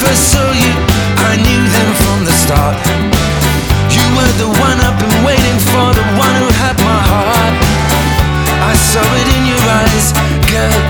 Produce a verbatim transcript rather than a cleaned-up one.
first saw you, I knew them from the start. You were the one I've been waiting for, the one who had my heart. I saw it in your eyes, girl.